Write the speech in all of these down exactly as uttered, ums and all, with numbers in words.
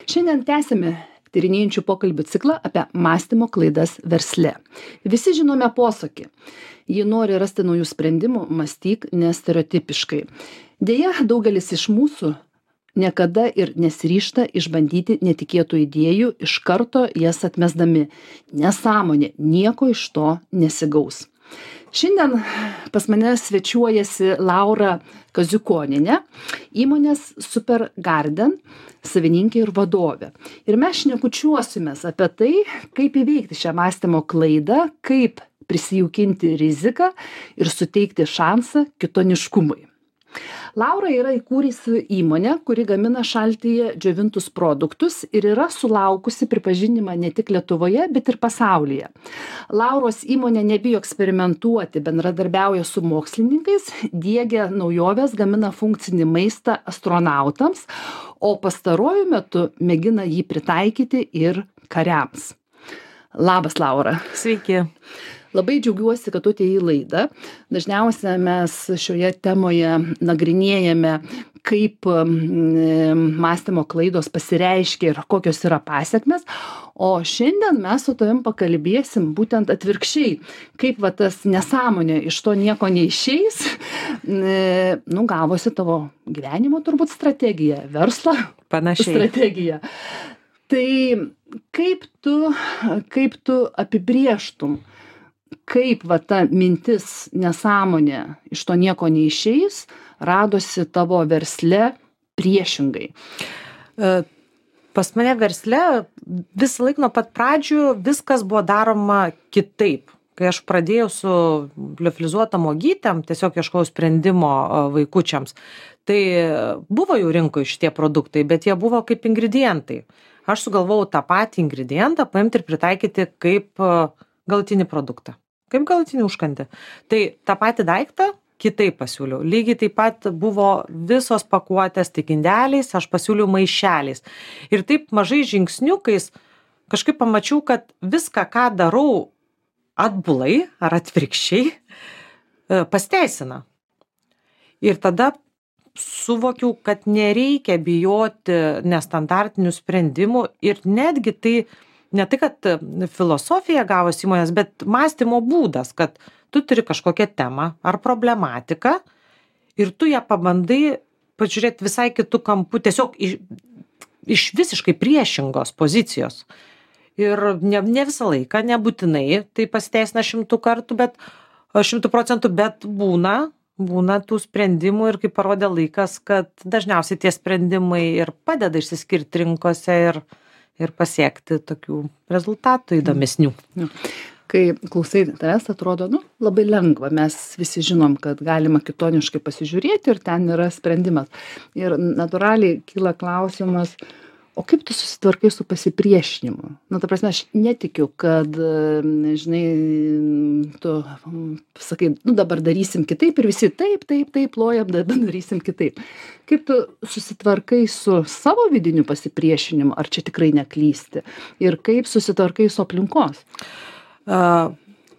Šiandien tęsime tyrinėjančių pokalbių ciklą apie mąstymo klaidas versle. Visi žinome posakį. Jei nori rasti naujų sprendimų, mąstyk nestereotipiškai. Deja, daugelis iš mūsų niekada ir nesiryžta išbandyti netikėtų idėjų, iš karto jas atmesdami. Nesąmonė, nieko iš to nesigaus. Šiandien pas mane svečiuojasi Laura Kaziukonienė, įmonės Super Garden savininkė ir vadovė. Ir mes šnekučiuosimės apie tai, kaip įveikti šią mąstymo klaidą, kaip prisijaukinti riziką ir suteikti šansą kitoniškumui. Laura yra įkūrusi įmonę, kuri gamina šaltyje džiovintus produktus ir yra sulaukusi pripažinimą ne tik Lietuvoje, bet ir pasaulyje. Lauros įmonė nebijo eksperimentuoti, bendradarbiauja su mokslininkais, diegia naujoves, gamina funkcinį maistą astronautams, o pastaruoju metu mėgina jį pritaikyti ir kariams. Labas, Laura. Sveiki. Labai džiaugiuosi, kad tu atėjai į laidą. Dažniausiai mes šioje temoje nagrinėjame, kaip mąstymo klaidos pasireiškia ir kokios yra pasekmės. O šiandien mes su tavim pakalbėsim būtent atvirkščiai, kaip va tas nesąmonė iš to nieko neišeis, nu gavosi tavo gyvenimo turbūt strategija, verslo Panašiai. strategija. Tai kaip tu, kaip tu apibrėžtum, kaip va ta mintis nesąmonė iš to nieko neišeis, radosi tavo versle priešingai? Pas mane versle visą laiką nuo pat pradžių viskas buvo daroma kitaip. Kai aš pradėjau su liofilizuotom uogytėm, tiesiog ieškojau sprendimo vaikučiams, tai buvo jau rinkoje šitie produktai, bet jie buvo kaip ingredientai. Aš sugalvojau tą patį ingredientą paimti ir pritaikyti kaip galutinį produktą, kaip galutinį užkandį. Tai tą patį daiktą kitaip pasiūliau. Lygiai taip pat buvo visos pakuotės tik indeliais, aš pasiūliau maišeliais. Ir taip mažai žingsniukais kažkaip pamačiau, kad viską, ką darau atbulai ar atvirkščiai, pasteisina. Ir tada suvokiau, kad nereikia bijoti nestandartinių sprendimų ir netgi tai ne tai, kad filosofija gavosi įmonės, bet mąstymo būdas, kad tu turi kažkokią temą ar problematiką ir tu ją pabandai pažiūrėti visai kitų kampų, tiesiog iš, iš visiškai priešingos pozicijos. Ir ne, ne visą laiką, nebūtinai tai pasiteisina šimtų kartų, bet šimtų procentų, bet būna, būna tų sprendimų ir kaip parodė laikas, kad dažniausiai tie sprendimai ir padeda išsiskirti rinkose ir ir pasiekti tokių rezultatų įdomesnių. Kai klausai tavęs, atrodo, nu, labai lengva. Mes visi žinom, kad galima kitoniškai pasižiūrėti ir ten yra sprendimas. Ir natūraliai kyla klausimas, o kaip tu susitvarkai su pasipriešinimu? Na, ta prasme, aš netikiu, kad, žinai, tu sakai, nu, dabar darysim kitaip ir visi taip, taip, taip, plojam, dabar darysim kitaip. Kaip tu susitvarkai su savo vidiniu pasipriešinimu, ar čia tikrai neklysti? Ir kaip susitvarkai su aplinkos? Uh,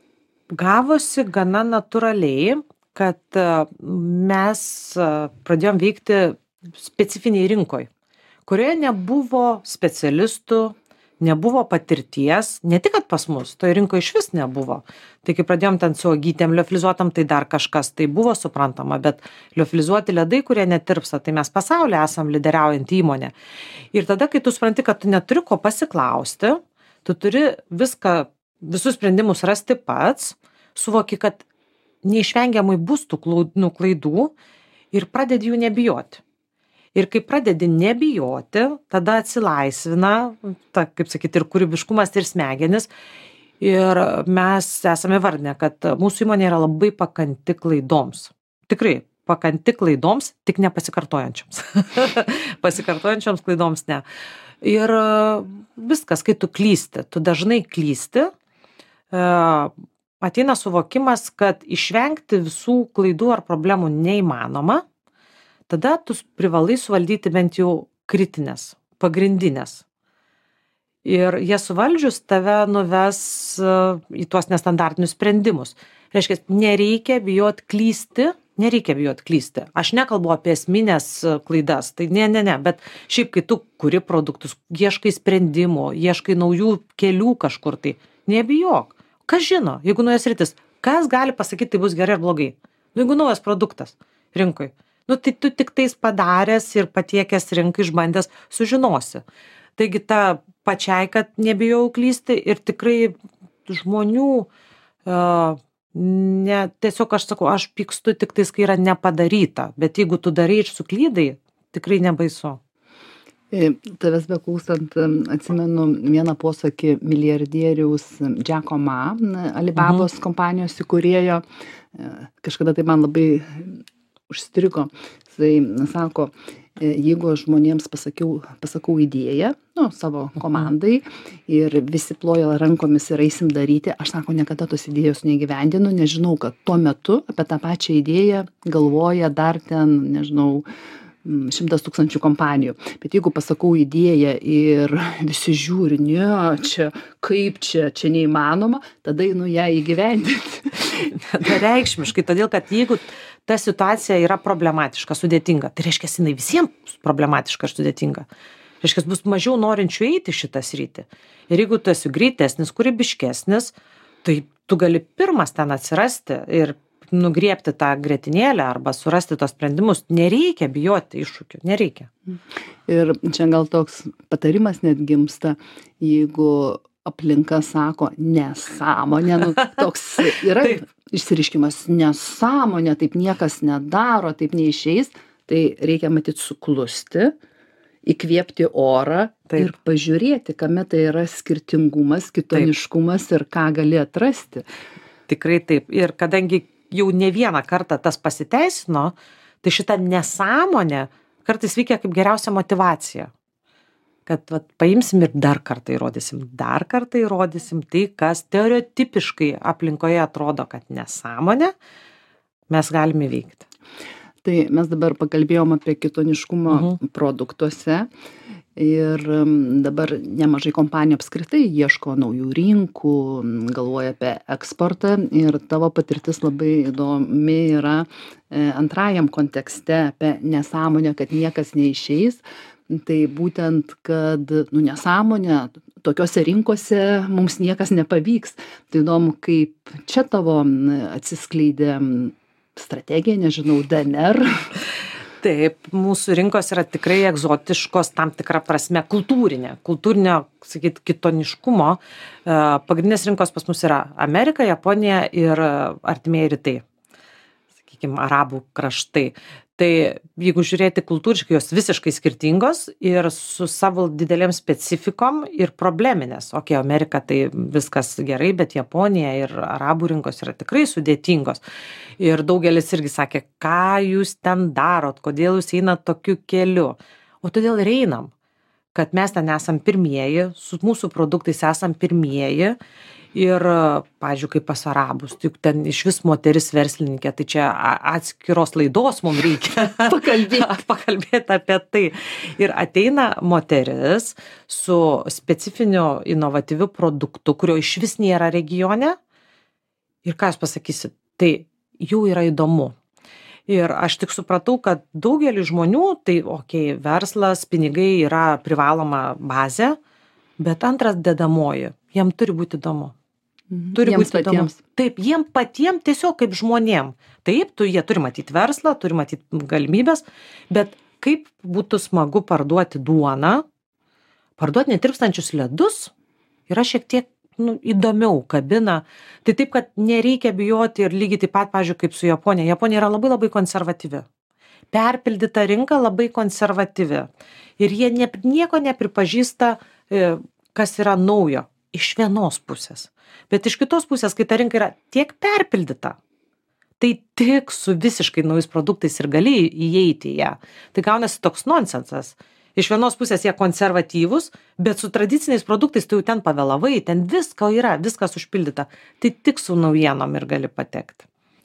gavosi gana natūraliai, kad uh, mes uh, pradėjom veikti specifiniai rinkoj, kurioje nebuvo specialistų, nebuvo patirties, ne tik, kad pas mus, toje rinkoje iš vis nebuvo. Tai kai pradėjom ten su uogytėm liofilizuotam, tai dar kažkas, tai buvo suprantama, bet liofilizuoti ledai, kurie netirpsta, tai mes pasaulyje esam lyderiaujantį įmonę. Ir tada, kai tu supranti, kad tu neturi ko pasiklausti, tu turi viską, visus sprendimus rasti pats, suvoki, kad neišvengiamai bus tų klaidų ir pradedi jų nebijoti. Ir kai pradedi nebijoti, tada atsilaisvina, ta, kaip sakyti, ir kūrybiškumas, ir smegenis. Ir mes esame vardinę, kad mūsų įmonė yra labai pakanti klaidoms. Tikrai, pakanti klaidoms, tik nepasikartojančioms. Pasikartojančioms klaidoms ne. Ir viskas, kai tu klysti, tu dažnai klysti, ateina suvokimas, kad išvengti visų klaidų ar problemų neįmanoma. Tada tu privalai suvaldyti bent jau kritinės, pagrindinės. Ir jie suvaldžius tave nuves į tuos nestandartinius sprendimus. Reiškia, nereikia bijot klysti, nereikia bijot klysti. Aš nekalbu apie esminės klaidas, tai ne, ne, ne, bet šiaip, kai tu kuri produktus, ieškai sprendimų, ieškai naujų kelių kažkur, tai nebijok. Kas žino, jeigu naujas rytis, kas gali pasakyti, tai bus gerai ar blogai? Nu, jeigu naujas produktas rinkoj, nu, tai tu tik tais padaręs ir patiekęs rinkai išbandęs sužinosi. Taigi ta pačiai, kad nebijau klysti ir tikrai žmonių, uh, ne, tiesiog aš sakau, aš pykstu tik tais, kai yra nepadaryta, bet jeigu tu darai ir suklydai, tikrai nebaisu. Tavęs beklausant, atsimenu vieną posakį milijardieriaus Jacko Ma, Alibabos mhm. kompanijos įkūrėjo, kažkada tai man labai užstrigo. Jisai sako, jeigu aš žmonėms pasakiau, pasakau idėją, nu, savo komandai ir visi ploja rankomis ir eisim daryti, aš sako, niekada tos idėjos neįgyvendinu, nežinau, kad tuo metu apie tą pačią idėją galvoja dar ten, nežinau, šimtas tūkstančių kompanijų. Bet jeigu pasakau idėją ir visi žiūri, ne, čia, kaip čia, čia neįmanoma, tada einu ją įgyvendinti. Reikšmiškai, todėl kad jeigu ta situacija yra problematiška, sudėtinga, tai reiškia, jinai visiems problematiška ir sudėtinga. Reiškia, bus mažiau norinčių eiti šitą sritį. Ir jeigu tu esi greitesnis, kūrybiškesnis, tai tu gali pirmas ten atsirasti ir nugriebti tą grietinėlę arba surasti tos sprendimus. Nereikia bijoti iššūkių, nereikia. Ir čia gal toks patarimas net gimsta, jeigu aplinka sako nesąmonė, nu, toks yra išsiriškimas nesąmonė, taip niekas nedaro, taip neišeis, tai reikia matyti suklusti, įkvėpti orą taip. Ir pažiūrėti, kame tai yra skirtingumas, kitoniškumas taip. Ir ką gali atrasti. Tikrai taip. Ir kadangi jau ne vieną kartą tas pasiteisino, tai šita nesąmonė kartais veikia kaip geriausia motyvacija. Kad vat, paimsim ir dar kartą įrodysim, dar kartą įrodysim tai, kas stereotipiškai aplinkoje atrodo, kad nesąmonė, mes galime veikti. Tai mes dabar pakalbėjom apie kitoniškumą uh-huh. produktuose. Ir dabar nemažai kompanijų apskritai ieško naujų rinkų, galvoja apie eksportą ir tavo patirtis labai įdomi yra antrajam kontekste apie nesąmonę, kad niekas neišeis. Tai būtent, kad nu, nesąmonė, tokiose rinkose mums niekas nepavyks. Tai įdomu, kaip čia tavo atsiskleidė strategija, nežinau, D N R. Taip, mūsų rinkos yra tikrai egzotiškos, tam tikra prasme kultūrinė, kultūrinio, sakyt, kitoniškumo. Pagrindinės rinkos pas mus yra Amerika, Japonija ir artimieji rytai, sakykime, arabų kraštai. Tai jeigu žiūrėti kultūriškai, jos visiškai skirtingos ir su savo didelėm specifikom ir probleminės. Ok, Amerika tai viskas gerai, bet Japonija ir arabų rinkos yra tikrai sudėtingos. Ir daugelis irgi sakė, ką jūs ten darot, kodėl jūs einat tokiu keliu. O todėl ir einam, kad mes ten esam pirmieji, su mūsų produktais esam pirmieji. Ir, pavyzdžiui, kaip pas arabus, juk ten iš vis moteris verslininkė, tai čia atskiros laidos mums reikia pakalbėti, pakalbėti apie tai. Ir ateina moteris su specifiniu inovatyviu produktu, kurio iš vis nėra regione. Ir ką jūs pasakysit, tai jau yra įdomu. Ir aš tik supratau, kad daugelį žmonių, tai, okei, okay, verslas, pinigai yra privaloma bazė, bet antras dedamoji, jiem turi būti įdomu. Turi jiems būti įdomu. Taip, jiem patiem tiesiog kaip žmonėm. Taip, tu, jie turi matyti verslą, turi matyti galimybės, bet kaip būtų smagu parduoti duoną, parduoti netirpstančius ledus, yra šiek tiek nu, įdomiau kabina. Tai taip, kad nereikia bijoti ir lygiai taip pat, pavyzdžiui, kaip su Japonija. Japonija yra labai labai konservatyvi. Perpildyta rinka labai konservatyvi. Ir jie ne, nieko nepripažįsta, kas yra naujo iš vienos pusės. Bet iš kitos pusės, kai ta rinka yra tiek perpildyta, tai tik su visiškai naujais produktais ir gali įeiti į ją. Tai gaunasi toks nonsensas. Iš vienos pusės jie konservatyvūs, bet su tradiciniais produktais tu jau ten pavėlavai, ten visko yra, viskas užpildyta. Tai tik su naujienom ir gali patekti.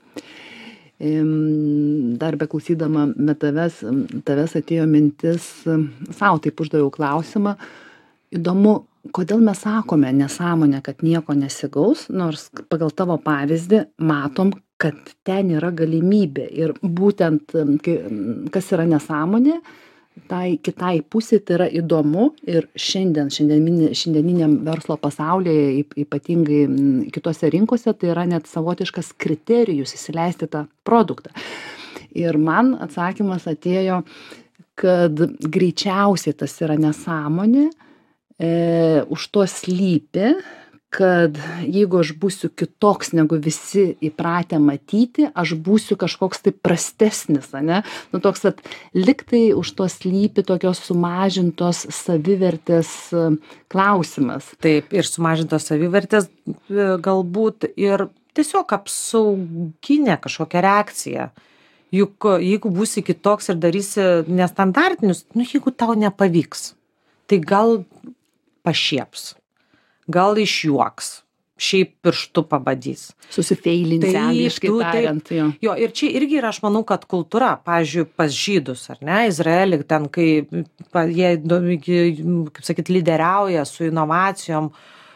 Dar beklausydama tavęs, tavęs atėjo mintis, savo taip uždaviau klausimą. Įdomu, kodėl mes sakome nesąmonę, kad nieko nesigaus, nors pagal tavo pavyzdį matom, kad ten yra galimybė. Ir būtent kas yra nesąmonė, tai kitai pusė tai yra įdomu ir šiandien, šiandieniniam verslo pasaulyje, ypatingai kitose rinkose, tai yra net savotiškas kriterijus įsileisti tą produktą. Ir man atsakymas atėjo, kad greičiausiai tas yra nesąmonė, e, už to slypi, kad jeigu aš būsiu kitoks negu visi įpratę matyti, aš būsiu kažkoks tai prastesnis, ane? Nu, toks, kad liktai už to slypi tokios sumažintos savivertės klausimas. Taip, ir sumažintos savivertės galbūt ir tiesiog apsauginė kažkokia reakcija. Juk jeigu būsi kitoks ir darysi nestandartinius, nu jeigu tau nepavyks, tai gal pašieps. Gal išjuoks, šiaip pirštu pabadys. Susifeilinti, angliškai tariant. Jo. jo, ir čia irgi yra, aš manau, kad kultūra, pavyzdžiui, pas žydus, ar ne, Izraelį, ten, kai jie, kaip sakyt, lyderiauja su inovacijom,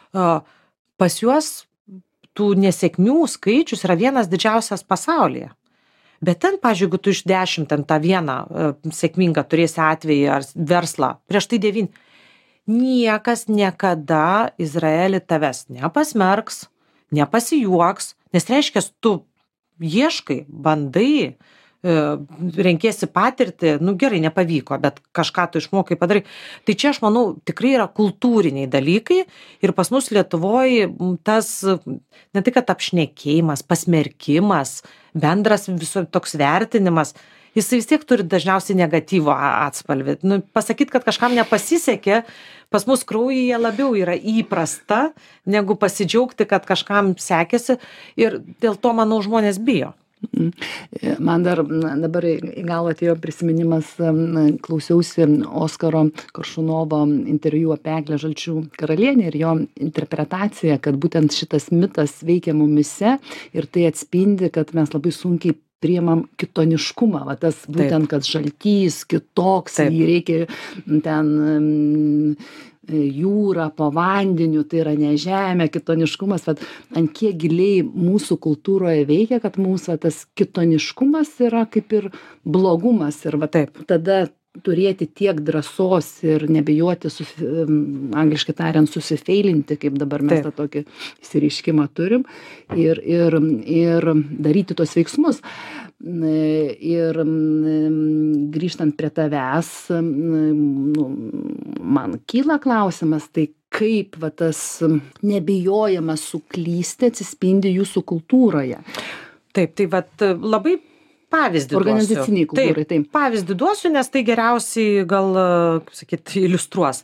pas juos tų nesėkmių skaičius yra vienas didžiausias pasaulyje. Bet ten, pavyzdžiui, jeigu tu iš dešimt ten tą vieną sėkmingą turėsi atvejį ar verslą, prieš tai devyni, niekas niekada Izraelį tavęs nepasmerks, nepasijuoks, nes reiškia, tu ieškai, bandai, renkiesi patirtį, nu gerai, nepavyko, bet kažką tu išmokai padarai. Tai čia, aš manau, tikrai yra kultūriniai dalykai ir pas mus Lietuvoje tas, ne tik kad apšnekėjimas, pasmerkimas, bendras viso toks vertinimas, jis vis tiek turi dažniausiai negatyvo atspalvį. Nu, pasakyt, kad kažkam nepasisekė, pas mus kraujyje labiau yra įprasta, negu pasidžiaugti, kad kažkam sekėsi ir dėl to, manau, žmonės bijo. Man dar dabar į galvą atėjo prisiminimas, klausiausi Oskaro Koršunovo interviu apie Eglę Žalčių karalienę ir jo interpretaciją, kad būtent šitas mitas veikia mumise ir tai atspindi, kad mes labai sunkiai priimam kitoniškumą, va tas būtent, kad žaltys kitoks, Taip. jį reikia ten jūra po vandeniu, tai yra ne žemė, kitoniškumas, vat, ant kiek giliai mūsų kultūroje veikia, kad mums va, tas kitoniškumas yra kaip ir blogumas ir va, taip, tada turėti tiek drąsos ir nebijoti, susi, angliškai tariant, susifeilinti, kaip dabar mes Taip. tą tokį įsireiškimą turim, ir, ir, ir daryti tos veiksmus. Ir grįžtant prie tavęs, nu, man kyla klausimas, tai kaip va, tas nebijojimas suklysti atsispindi jūsų kultūroje? Taip, tai vat labai pavyzdį organizaciniai duosiu. kultūrai, taip, taip. Pavyzdį duosiu, nes tai geriausiai gal, kaip sakyt, iliustruos.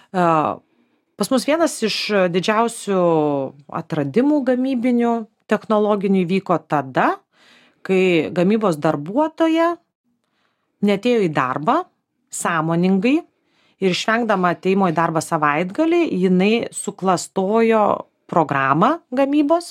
Pas mus vienas iš didžiausių atradimų gamybinių technologinių vyko tada, kai gamybos darbuotoja neatėjo į darbą sąmoningai ir išvengdama ateimo į darbą savaitgalį, jinai suklastojo programą gamybos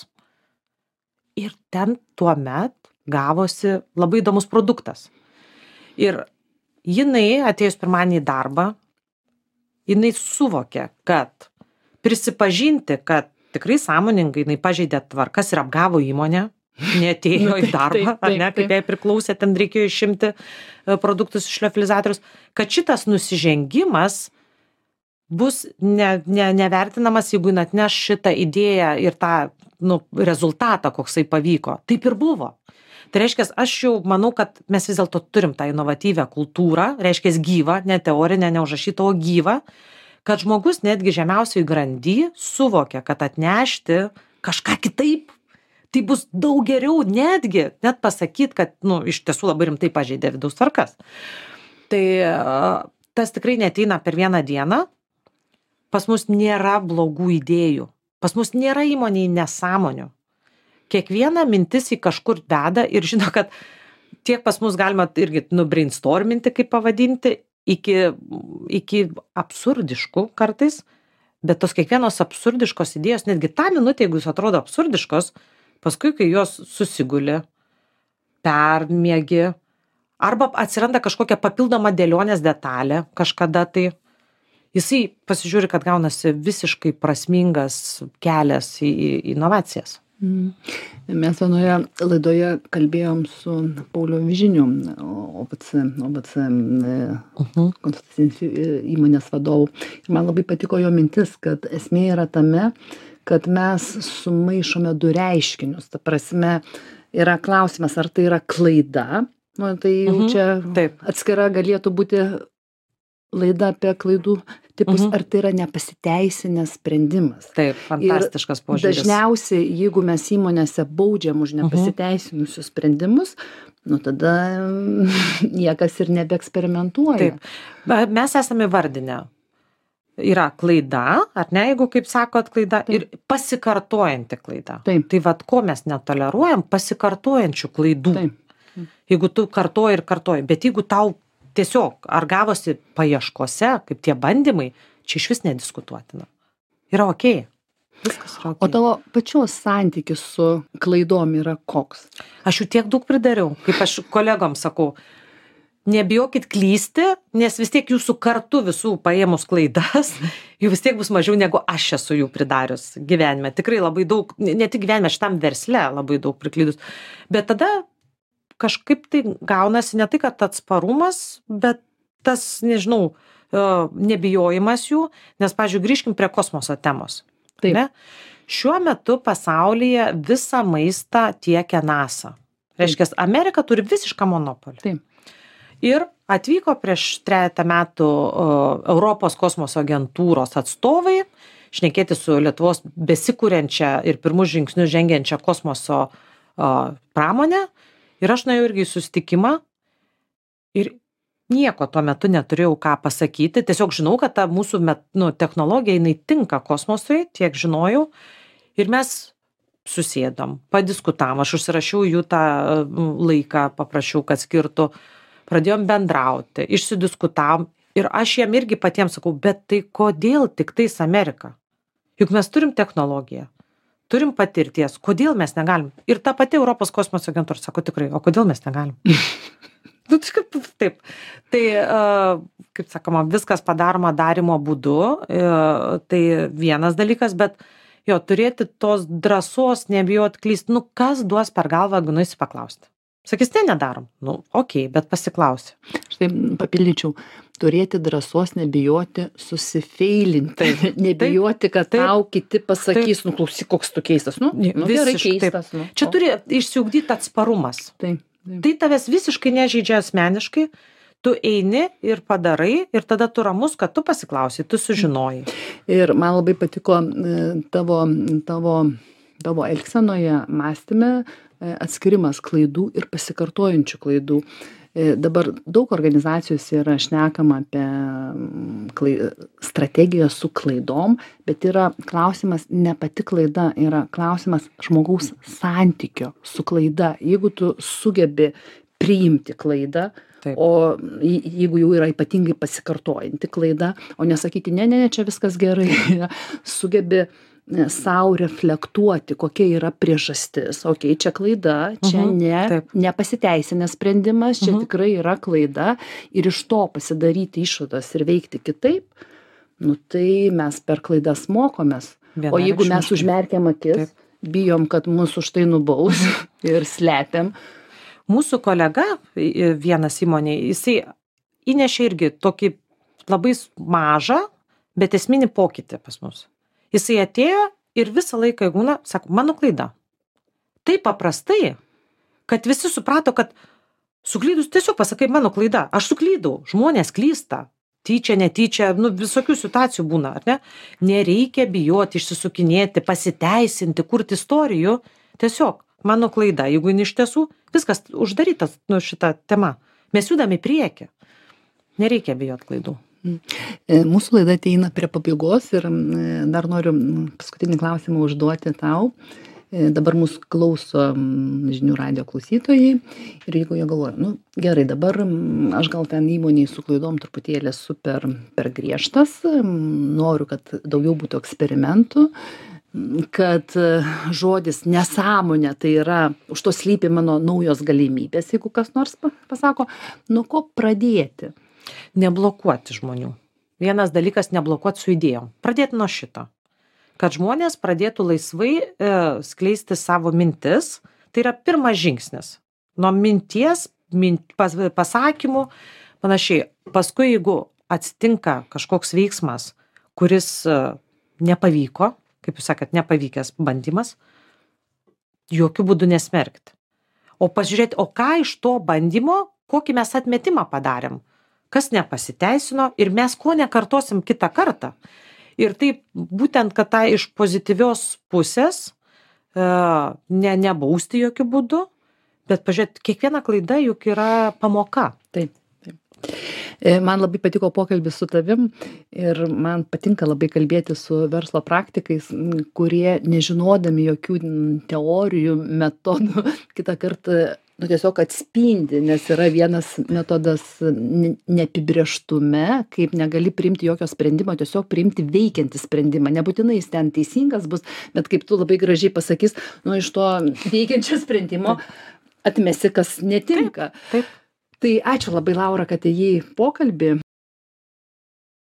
ir ten tuomet gavosi labai įdomus produktas. Ir jinai atėjus pirmadienį į darbą, jinai suvokė, kad prisipažinti, kad tikrai sąmoningai jinai pažeidė tvarkas ir apgavo įmonę, neatėjo į darbą, ar ne, kaip jai priklausė, ten reikėjo išimti produktus iš liofilizatorius, kad šitas nusižengimas bus ne, ne, nevertinamas, jeigu jin atneš šitą idėją ir tą nu, rezultatą, koksai pavyko. Taip ir buvo. Tai reiškia, aš jau manau, kad mes vis dėlto turim tą inovatyvę kultūrą, reiškia gyvą, ne teorinę, neužrašytą, o gyvą, kad žmogus netgi žemiausiai grandy suvokia, kad atnešti kažką kitaip, tai bus daug geriau netgi, net pasakyti, kad nu, iš tiesų labai rimtai pažeidė vidaus tvarkas. Tai tas tikrai neateina per vieną dieną. Pas mus nėra blogų idėjų. Pas mus nėra įmonėj nesąmonių. Kiekviena mintis į kažkur veda ir žino, kad tiek pas mus galima irgi nubrainstorminti, kaip pavadinti, iki, iki absurdiškų kartais, bet tos kiekvienos absurdiškos idėjos, netgi tą minutę, jeigu jūs atrodo absurdiškos, paskui, kai jos susiguli, permiegi, arba atsiranda kažkokia papildoma dėlionės detalė kažkada tai, jisai pasižiūri, kad gaunasi visiškai prasmingas kelias į į inovacijas. Mm. Mes vienoje laidoje kalbėjom su Pauliu Vižiniu, O B C, O B C Uh-huh. konsultacinės įmonės vadovu. Ir man labai patiko jo mintis, kad esmė yra tame, kad mes sumaišome du reiškinius. Ta prasme, yra klausimas, ar tai yra klaida. Nu, tai jau Mhm. čia Taip. atskira galėtų būti laida apie klaidų tipus, Mhm. ar tai yra nepasiteisinęs sprendimas. Taip, fantastiškas požiūris. Dažniausiai, jeigu mes įmonėse baudžiam už nepasiteisinusius sprendimus, nu tada mm, niekas ir nebeeksperimentuoja. Taip. Ba- Mes esame vardinę. Yra klaida, ar ne, jeigu, kaip sakot, klaida, Taip. ir pasikartojanti klaida. Taip. Tai vad, ko mes netoleruojam, pasikartojančių klaidų. Taip. Jeigu tu kartoji ir kartoji, bet jeigu tau tiesiog, ar gavosi paieškose, kaip tie bandymai, čia iš vis nediskutuotina. Yra okei. Viskas yra O okei. tavo pačios santykis su klaidom yra koks? Aš jų tiek daug pridariau, kaip aš kolegom sakau, nebijokit klysti, nes vis tiek jūsų kartu visų paėmus klaidas, jų vis tiek bus mažiau negu aš esu jų pridarius gyvenime. Tikrai labai daug, ne tik gyvenime, šitam versle labai daug priklydus. Bet tada kažkaip tai gaunasi ne tai, kad atsparumas, bet tas, nežinau, e, nebijojimas jų, nes, pavyzdžiui, grįžkim prie kosmoso temos. Taip. Ne? Šiuo metu pasaulyje visą maistą tiekia NASA. Reiškia, Amerika turi visišką monopolį. Taip. Ir atvyko prieš trejata metų o, Europos kosmoso agentūros atstovai šnekėti su Lietuvos besikūrenčia ir pirmus žingsnius žengiančia kosmoso o, pramonė. Ir aš nuėjau irgi į susitikimą ir nieko tuo metu neturėjau ką pasakyti. Tiesiog žinau, kad ta mūsų met, nu, technologija, jinai tinka kosmosui, tiek žinojau. Ir mes susėdom, padiskutavom, aš užsirašiau jų tą mm, laiką, paprašiau, kad skirtų. Pradėjom bendrauti, išsidiskutavom ir aš jiem irgi patiems sakau, bet tai kodėl tik tais Amerika? Juk mes turim technologiją, turim patirties, kodėl mes negalim? Ir ta pati Europos kosmoso agentūra sako tikrai, o kodėl mes negalim? Nu, taip, taip. Tai, uh, kaip sakoma, viskas padaroma darimo būdu, uh, tai vienas dalykas, bet jo, turėti tos drąsos, nebijot klyst, nu kas duos per galvą, jeigu nueisi paklausti? Sakys, ne, nedarom. Nu, okei, okay, bet pasiklausi. Štai papildyčiau, turėti drąsos, nebijoti susifeilinti, nebijoti, kad taip, tau kiti pasakys, nu klausyk, koks tu keistas, nu, nu gerai Visiškai taip. keistas. Nu, Čia o, turi išsiugdyti atsparumas. Taip, taip. Tai tavęs visiškai nežeidžia asmeniškai, tu eini ir padarai ir tada tu ramus, kad tu pasiklausai, tu sužinojai. Ir man labai patiko e, tavo, tavo, tavo elgsenoje, mąstyme, e, atskirimas klaidų ir pasikartojančių klaidų. E, Dabar daug organizacijose yra šnekama apie mm, klai, strategiją su klaidom, bet yra klausimas ne pati klaida, yra klausimas žmogaus santykio su klaida. Jeigu tu sugebi priimti klaidą, Taip. o je- jeigu jau yra ypatingai pasikartojanti klaida, o nesakyti, ne, ne, ne, čia viskas gerai, sugebi sau reflektuoti, kokia yra priežastis. Okei, čia klaida, čia Mhm, ne, taip. nepasiteisinęs sprendimas, čia Mhm. tikrai yra klaida ir iš to pasidaryti išvadas ir veikti kitaip, nu tai mes per klaidas mokomės. O jeigu mes Vienareikšmiškai. užmerkiam akis, Taip. bijom, kad mūsų už tai nubaus ir slepiam. Mūsų kolega, i- vienas įmonėje, jisai įnešė irgi tokį labai s- mažą, bet esminį pokytį pas mus. Jisai atėjo ir visą laiką įgūna, sako, mano klaida. Taip paprastai, kad visi suprato, kad suklydus tiesiog pasakai, mano klaida, aš suklydau, žmonės klysta, tyčia, netyčia, nu visokių situacijų būna, ar ne? Nereikia bijoti, išsisukinėti, pasiteisinti, kurti istorijų, tiesiog mano klaida, jeigu jin iš tiesų, viskas uždarytas, nu šita tema. Mes judame į priekį. Nereikia bijoti klaidų. E, Mūsų laida ateina prie pabaigos ir e, dar noriu m, paskutinį klausimą užduoti tau. E, Dabar mūsų klauso m, žinių radio klausytojai ir jeigu jie galvoja, nu gerai, dabar m, aš gal ten įmonėje su klaidom truputėlį esu per, per griežtas, m, noriu, kad daugiau būtų eksperimentų, m, kad e, žodis nesąmonė tai yra, už to slypi mano naujos galimybės, jeigu kas nors pa- pasako, nuo ko pradėti. Neblokuoti žmonių. vienas dalykas neblokuot su idėjom. Pradėti nuo šito. Kad žmonės pradėtų laisvai e, skleisti savo mintis, tai yra pirmas žingsnis. Nuo minties, min, pas, pasakymų, panašiai. Paskui, jeigu atsitinka kažkoks veiksmas, kuris e, nepavyko, kaip jūs sakėt, nepavykęs bandymas, jokių būdų nesmerkti. O pažiūrėti, o ką iš to bandymo, kokį mes atmetimą padarėm, kas nepasiteisino ir mes ko nekartosim kitą kartą. Ir taip būtent, kad tą iš pozityvios pusės e, ne, nebausti jokių būdų, bet pažiūrėti, kiekviena klaida juk yra pamoka. Taip, taip. E, Man labai patiko pokalbis su tavim ir man patinka labai kalbėti su verslo praktikais, m, kurie nežinodami jokių m, teorijų, metodų, kitą kartą nu, tiesiog atspindi, nes yra vienas metodas ne- neapibrėžtume, kaip negali priimti jokio sprendimo, tiesiog priimti veikiantį sprendimą. Nebūtinai jis ten teisingas bus, bet kaip tu labai gražiai pasakys, nu iš to veikiančio sprendimo atmesi, kas netinka. Taip. Tai ačiū labai, Laura, kad įėjai į pokalbį.